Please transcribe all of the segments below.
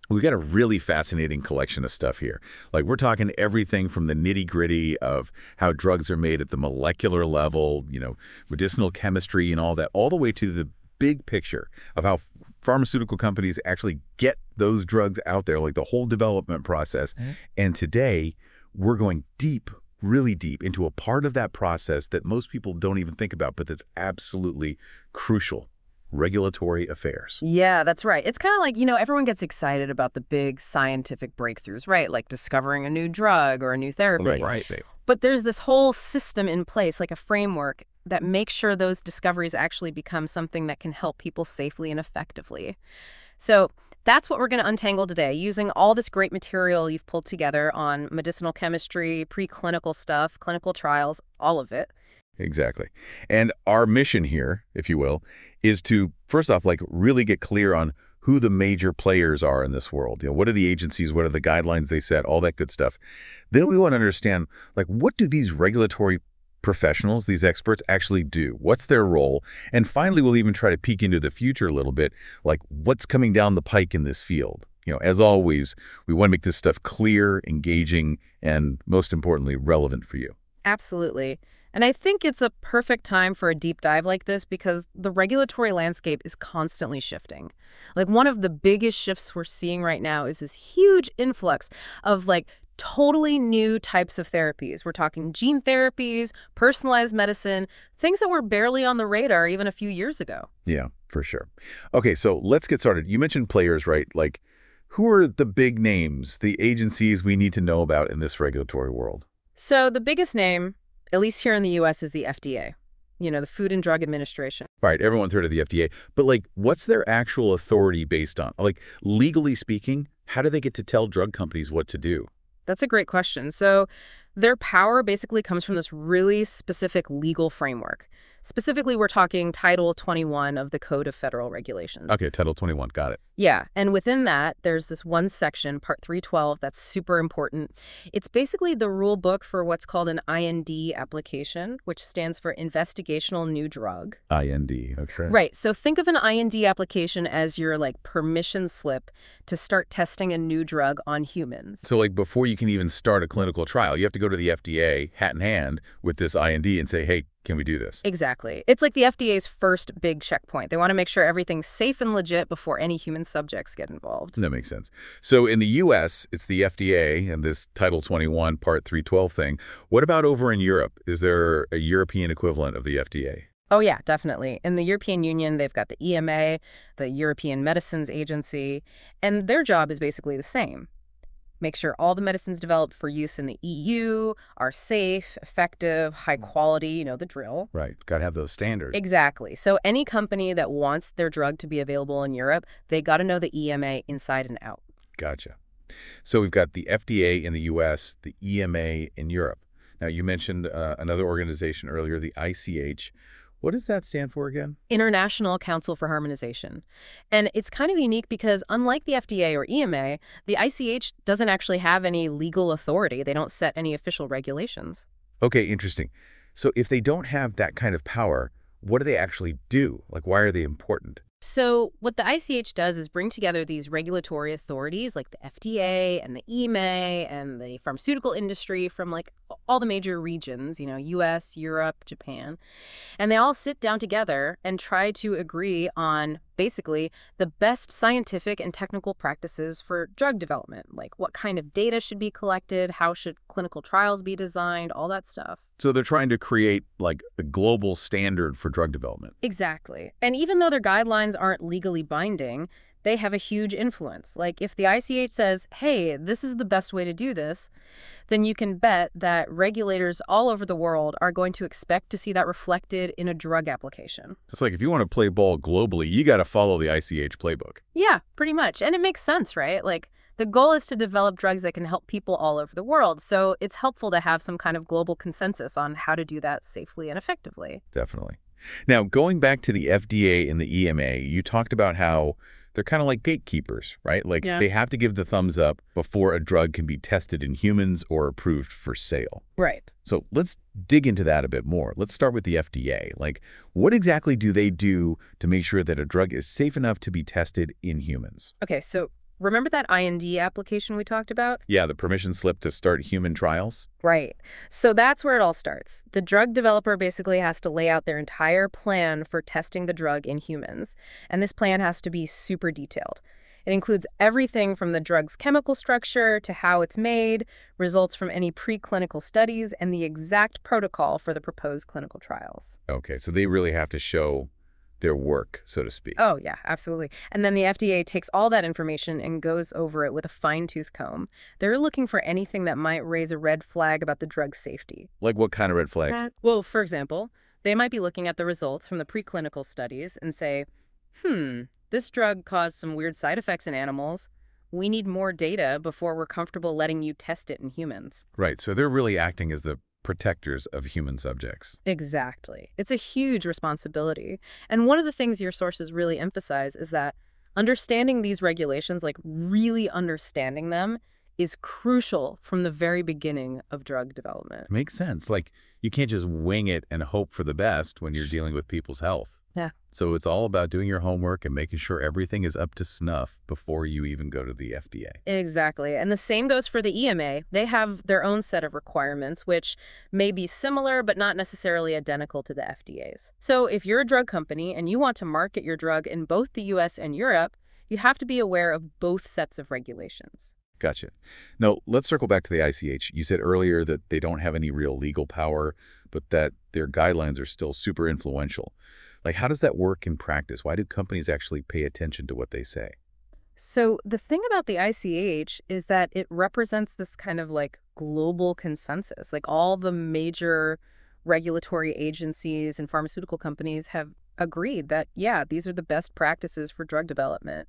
We got a really fascinating collection of stuff here. Like we're talking everything from the nitty-gritty of how drugs are made at the molecular level, medicinal chemistry and all that, all the way to the big picture of how pharmaceutical companies actually get those drugs out there, like the whole development process. And today, we're going deep, really deep into a part of that process that most people don't even think about, but that's absolutely crucial. Regulatory affairs. Yeah, that's right. It's kind of like, everyone gets excited about the big scientific breakthroughs, right? Like discovering a new drug or a new therapy. Right. But there's this whole system in place, like a framework that makes sure those discoveries actually become something that can help people safely and effectively. So that's what we're going to untangle today, using all this great material you've pulled together on medicinal chemistry, preclinical stuff, clinical trials, all of it. Exactly. And our mission here, if you will, is to, first off, really get clear on who the major players are in this world. What are the agencies? What are the guidelines they set? All that good stuff. Then we want to understand, what do these regulatory professionals, these experts, actually do? What's their role? And finally, we'll even try to peek into the future a little bit, what's coming down the pike in this field. As always, we want to make this stuff clear, engaging, and most importantly, relevant for you. Absolutely. And I think it's a perfect time for a deep dive like this because the regulatory landscape is constantly shifting. One of the biggest shifts we're seeing right now is this huge influx of totally new types of therapies. We're talking gene therapies, personalized medicine, things that were barely on the radar even a few years ago. Yeah, for sure. Okay, so let's get started. You mentioned players, right? Who are the big names, the agencies we need to know about in this regulatory world? So the biggest name, at least here in the U.S., is the FDA, the Food and Drug Administration. Right, everyone's heard of the FDA. But, what's their actual authority based on? Legally speaking, how do they get to tell drug companies what to do? That's a great question. So their power basically comes from this really specific legal framework. Specifically, we're talking Title 21 of the Code of Federal Regulations. Okay, Title 21, got it. Yeah, and within that, there's this one section, Part 312, that's super important. It's basically the rule book for what's called an IND application, which stands for Investigational New Drug. IND, okay. Right, so think of an IND application as your permission slip to start testing a new drug on humans. So before you can even start a clinical trial, you have to go to the FDA, hat in hand, with this IND and say, hey, can we do this? Exactly. It's like the FDA's first big checkpoint. They want to make sure everything's safe and legit before any human subjects get involved. That makes sense. So in the U.S., it's the FDA and this Title 21, Part 312 thing. What about over in Europe? Is there a European equivalent of the FDA? Oh, yeah, definitely. In the European Union, they've got the EMA, the European Medicines Agency, and their job is basically the same. Make sure all the medicines developed for use in the EU are safe, effective, high quality, the drill. Right. Got to have those standards. Exactly. So any company that wants their drug to be available in Europe, they got to know the EMA inside and out. Gotcha. So we've got the FDA in the U.S., the EMA in Europe. Now, you mentioned another organization earlier, the ICH. What does that stand for again? International Council for Harmonization. And it's kind of unique because unlike the FDA or EMA, the ICH doesn't actually have any legal authority. They don't set any official regulations. Okay, interesting. So if they don't have that kind of power, what do they actually do? Why are they important? So what the ICH does is bring together these regulatory authorities like the FDA and the EMA and the pharmaceutical industry from all the major regions, US, Europe, Japan. And they all sit down together and try to agree on basically the best scientific and technical practices for drug development, what kind of data should be collected, how should clinical trials be designed, all that stuff. So they're trying to create a global standard for drug development. Exactly. And even though their guidelines aren't legally binding, they have a huge influence. If the ICH says, hey, this is the best way to do this, then you can bet that regulators all over the world are going to expect to see that reflected in a drug application. It's if you want to play ball globally, you got to follow the ICH playbook. Yeah, pretty much. And it makes sense, right? The goal is to develop drugs that can help people all over the world. So it's helpful to have some kind of global consensus on how to do that safely and effectively. Definitely. Now, going back to the FDA and the EMA, you talked about how they're kind of like gatekeepers, right? They have to give the thumbs up before a drug can be tested in humans or approved for sale. Right. So let's dig into that a bit more. Let's start with the FDA. What exactly do they do to make sure that a drug is safe enough to be tested in humans? Okay, so Remember that IND application we talked about? Yeah, the permission slip to start human trials? Right. So that's where it all starts. The drug developer basically has to lay out their entire plan for testing the drug in humans, and this plan has to be super detailed. It includes everything from the drug's chemical structure to how it's made, results from any preclinical studies, and the exact protocol for the proposed clinical trials. Okay, so they really have to show their work, so to speak. Oh, yeah, absolutely. And then the FDA takes all that information and goes over it with a fine-tooth comb. They're looking for anything that might raise a red flag about the drug's safety. Like what kind of red flags? Well, for example, they might be looking at the results from the preclinical studies and say, this drug caused some weird side effects in animals. We need more data before we're comfortable letting you test it in humans. Right, so they're really acting as the protectors of human subjects. Exactly. It's a huge responsibility. And one of the things your sources really emphasize is that understanding these regulations, like really understanding them, is crucial from the very beginning of drug development. Makes sense. Like, you can't just wing it and hope for the best when you're dealing with people's health. Yeah. So it's all about doing your homework and making sure everything is up to snuff before you even go to the FDA. Exactly. And the same goes for the EMA. They have their own set of requirements, which may be similar but not necessarily identical to the FDA's. So if you're a drug company and you want to market your drug in both the US and Europe, you have to be aware of both sets of regulations. Gotcha. Now, let's circle back to the ICH. You said earlier that they don't have any real legal power, but that their guidelines are still super influential. Like, how does that work in practice? Why do companies actually pay attention to what they say? So the thing about the ICH is that it represents this kind of like global consensus. Like all the major regulatory agencies and pharmaceutical companies have agreed that, yeah, these are the best practices for drug development.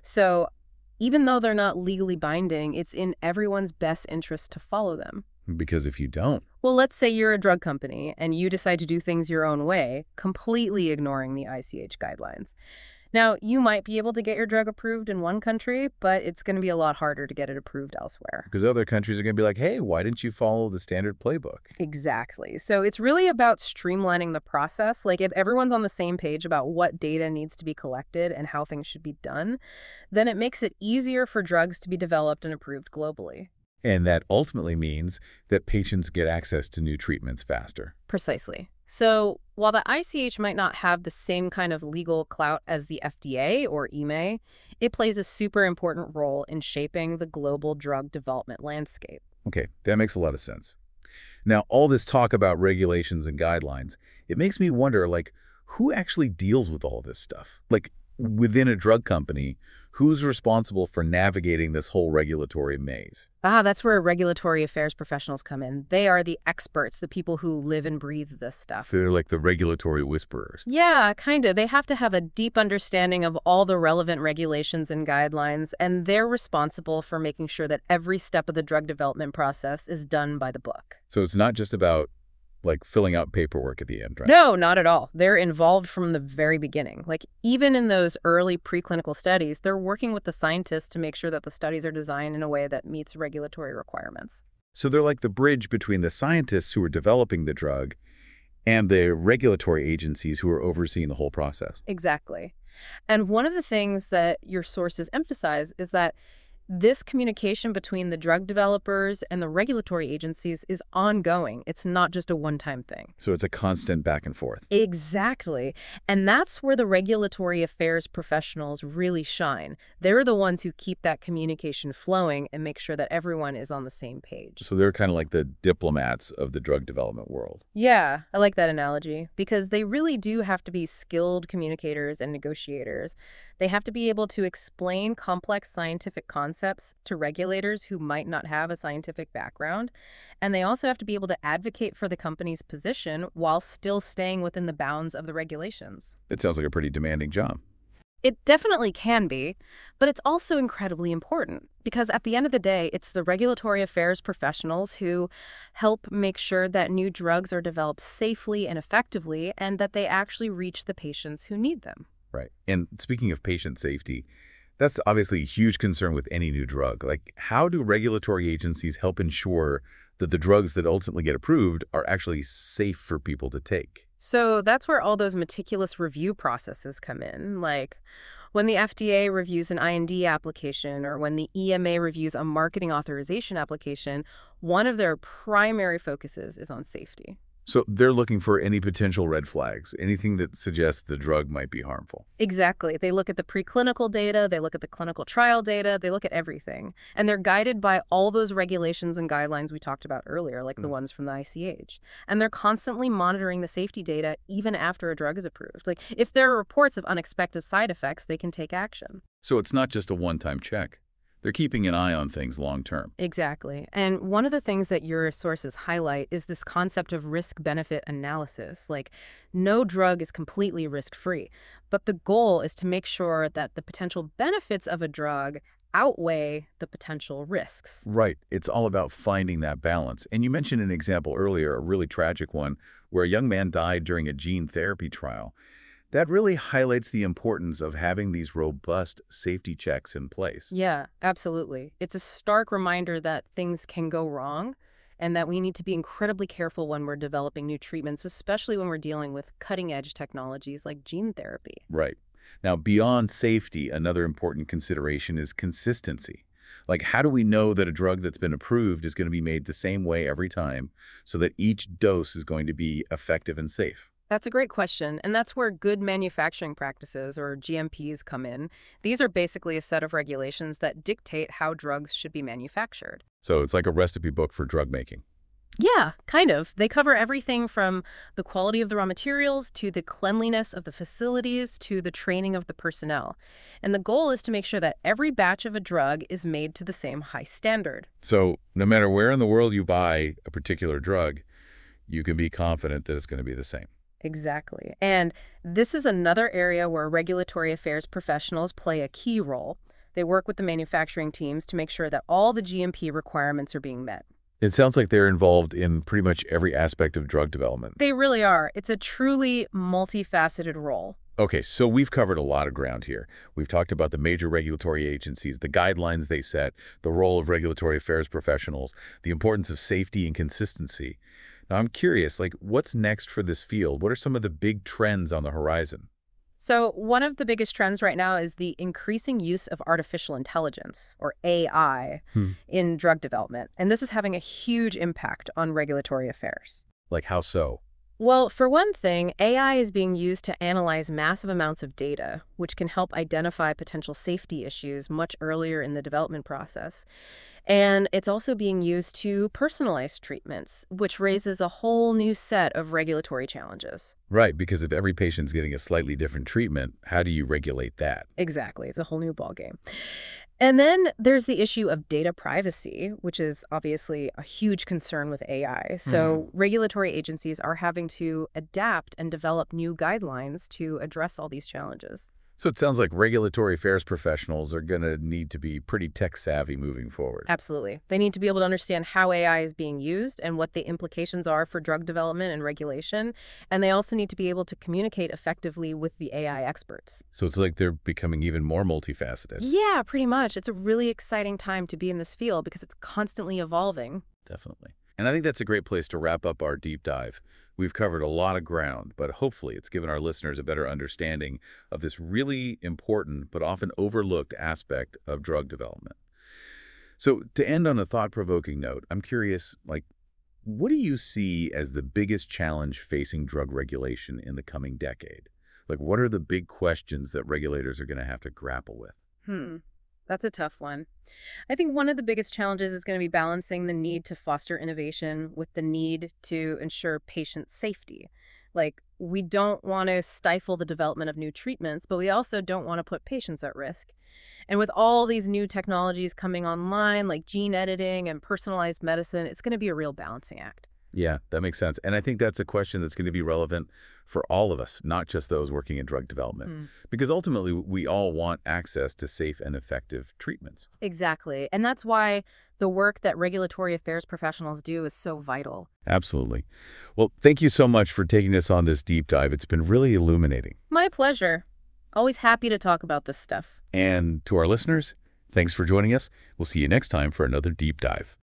So even though they're not legally binding, it's in everyone's best interest to follow them. Because if you don't, Well, let's say you're a drug company and you decide to do things your own way, completely ignoring the ICH guidelines. Now, you might be able to get your drug approved in one country, but it's going to be a lot harder to get it approved elsewhere. because other countries are going to be like, hey, why didn't you follow the standard playbook? Exactly. So it's really about streamlining the process. Like if everyone's on the same page about what data needs to be collected and how things should be done, then it makes it easier for drugs to be developed and approved globally. And that ultimately means that patients get access to new treatments faster. Precisely. So while the ICH might not have the same kind of legal clout as the FDA or EMA, it plays a super important role in shaping the global drug development landscape. Okay, that makes a lot of sense. Now, all this talk about regulations and guidelines, it makes me wonder, like, who actually deals with all this stuff? Like, within a drug company, who's responsible for navigating this whole regulatory maze? That's where regulatory affairs professionals come in. They are the experts, the people who live and breathe this stuff. So they're like the regulatory whisperers. Yeah, kind of. They have to have a deep understanding of all the relevant regulations and guidelines, and they're responsible for making sure that every step of the drug development process is done by the book. So it's not just about, like, filling out paperwork at the end, right? No, not at all. They're involved from the very beginning. Like, even in those early preclinical studies, they're working with the scientists to make sure that the studies are designed in a way that meets regulatory requirements. So they're like the bridge between the scientists who are developing the drug and the regulatory agencies who are overseeing the whole process. Exactly. And one of the things that your sources emphasize is that this communication between the drug developers and the regulatory agencies is ongoing. It's not just a one-time thing. So it's a constant back and forth. Exactly. And that's where the regulatory affairs professionals really shine. They're the ones who keep that communication flowing and make sure that everyone is on the same page. So they're kind of like the diplomats of the drug development world. Yeah, I like that analogy because they really do have to be skilled communicators and negotiators. They have to be able to explain complex scientific concepts to regulators who might not have a scientific background. And they also have to be able to advocate for the company's position while still staying within the bounds of the regulations. It sounds like a pretty demanding job. It definitely can be, but it's also incredibly important because at the end of the day, it's the regulatory affairs professionals who help make sure that new drugs are developed safely and effectively and that they actually reach the patients who need them. Right. And speaking of patient safety, that's obviously a huge concern with any new drug. Like, how do regulatory agencies help ensure that the drugs that ultimately get approved are actually safe for people to take? So that's where all those meticulous review processes come in, like When the FDA reviews an IND application or when the EMA reviews a marketing authorization application, one of their primary focuses is on safety. So they're looking for any potential red flags, anything that suggests the drug might be harmful. Exactly. They look at the preclinical data, they look at the clinical trial data, they look at everything. And they're guided by all those regulations and guidelines we talked about earlier, like the ones from the ICH. And they're constantly monitoring the safety data even after a drug is approved. Like, if there are reports of unexpected side effects, they can take action. So it's not just a one-time check. They're keeping an eye on things long-term. Exactly. And one of the things that your sources highlight is this concept of risk-benefit analysis. Like, no drug is completely risk-free, but the goal is to make sure that the potential benefits of a drug outweigh the potential risks. Right. It's all about finding that balance. And you mentioned an example earlier, a really tragic one, where a young man died during a gene therapy trial. That really highlights the importance of having these robust safety checks in place. Yeah, absolutely. It's a stark reminder that things can go wrong and that we need to be incredibly careful when we're developing new treatments, especially when we're dealing with cutting-edge technologies like gene therapy. Right. Now, beyond safety, another important consideration is consistency. Like, how do we know that a drug that's been approved is going to be made the same way every time so that each dose is going to be effective and safe? That's a great question, and that's where good manufacturing practices, or GMPs, come in. These are basically a set of regulations that dictate how drugs should be manufactured. So it's like a recipe book for drug making. Yeah, kind of. They cover everything from the quality of the raw materials to the cleanliness of the facilities to the training of the personnel. And the goal is to make sure that every batch of a drug is made to the same high standard. So no matter where in the world you buy a particular drug, you can be confident that it's going to be the same. Exactly. And this is another area where regulatory affairs professionals play a key role. They work with the manufacturing teams to make sure that all the GMP requirements are being met. It sounds like they're involved in pretty much every aspect of drug development. They really are. It's a truly multifaceted role. Okay, so we've covered a lot of ground here. We've talked about the major regulatory agencies, the guidelines they set, the role of regulatory affairs professionals, the importance of safety and consistency. Now, I'm curious, like, what's next for this field? What are some of the big trends on the horizon? So one of the biggest trends right now is the increasing use of artificial intelligence, or AI, in drug development. And this is having a huge impact on regulatory affairs. Like, how so? Well, for one thing, AI is being used to analyze massive amounts of data, which can help identify potential safety issues much earlier in the development process. And it's also being used to personalize treatments, which raises a whole new set of regulatory challenges. Right, because if every patient's getting a slightly different treatment, how do you regulate that? Exactly. It's a whole new ballgame. And then there's the issue of data privacy, which is obviously a huge concern with AI. So regulatory agencies are having to adapt and develop new guidelines to address all these challenges. So it sounds like regulatory affairs professionals are going to need to be pretty tech-savvy moving forward. Absolutely. They need to be able to understand how AI is being used and what the implications are for drug development and regulation. And they also need to be able to communicate effectively with the AI experts. So it's like they're becoming even more multifaceted. Yeah, pretty much. It's a really exciting time to be in this field because it's constantly evolving. Definitely. And I think that's a great place to wrap up our deep dive. We've covered a lot of ground, but hopefully it's given our listeners a better understanding of this really important but often overlooked aspect of drug development. So to end on a thought-provoking note, I'm curious, like, what do you see as the biggest challenge facing drug regulation in the coming decade? Like, what are the big questions that regulators are going to have to grapple with? That's a tough one. I think one of the biggest challenges is going to be balancing the need to foster innovation with the need to ensure patient safety. Like, we don't want to stifle the development of new treatments, but we also don't want to put patients at risk. And with all these new technologies coming online, like gene editing and personalized medicine, it's going to be a real balancing act. Yeah, that makes sense. And I think that's a question that's going to be relevant for all of us, not just those working in drug development. Because ultimately, we all want access to safe and effective treatments. Exactly. And that's why the work that regulatory affairs professionals do is so vital. Absolutely. Well, thank you so much for taking us on this deep dive. It's been really illuminating. My pleasure. Always happy to talk about this stuff. And to our listeners, thanks for joining us. We'll see you next time for another deep dive.